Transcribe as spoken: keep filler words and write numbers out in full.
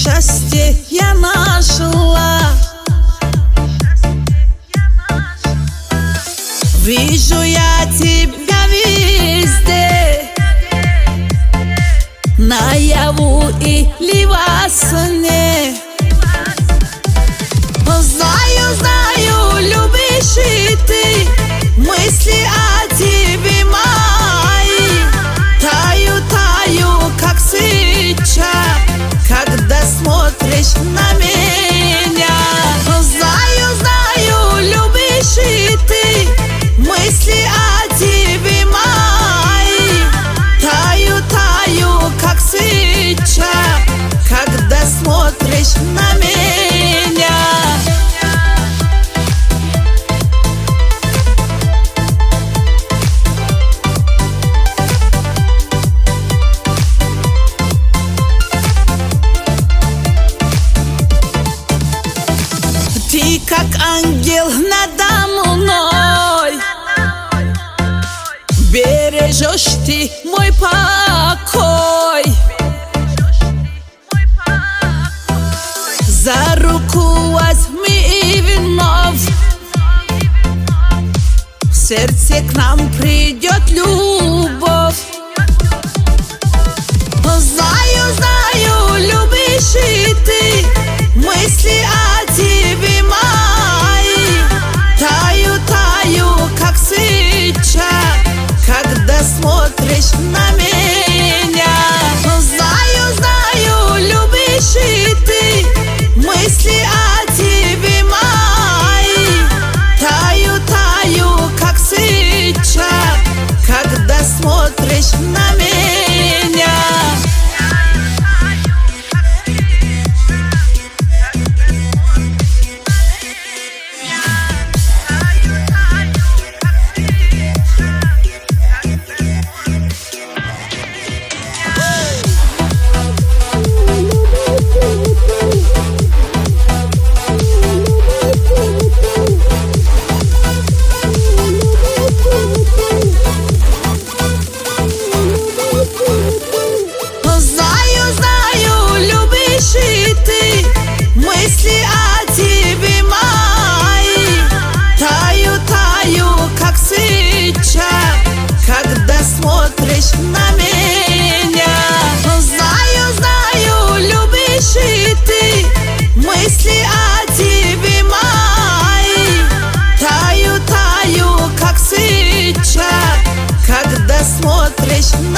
счастье я нашла. Вижу я тебя везде, наяву или во сне. Знаю, знаю, любишь и ты, мысли о тебе мои таю, таю, как свеча, когда смотришь на меня. Знаю, знаю, любишь и ты, мысли о тебе мои таю, таю, как свеча, когда смотришь на меня. Ты как ангел надо мной, бережешь ты мой покой. За руку возьми и вновь в сердце к нам придет любовь. Знаю, знаю, любишь и ты, мысли о тебе мои таю, таю, как свеча, когда смотришь на меня. Знаю, знаю, любишь и ты, мысли о тебе мои таю, таю, как свеча, когда смотришь на меня. Мысли о тебе мои таю, таю, как свеча, когда смотришь на меня. Знаю, знаю, любишь и ты, мысли о тебе мои таю, таю, как свеча, когда смотришь на меня.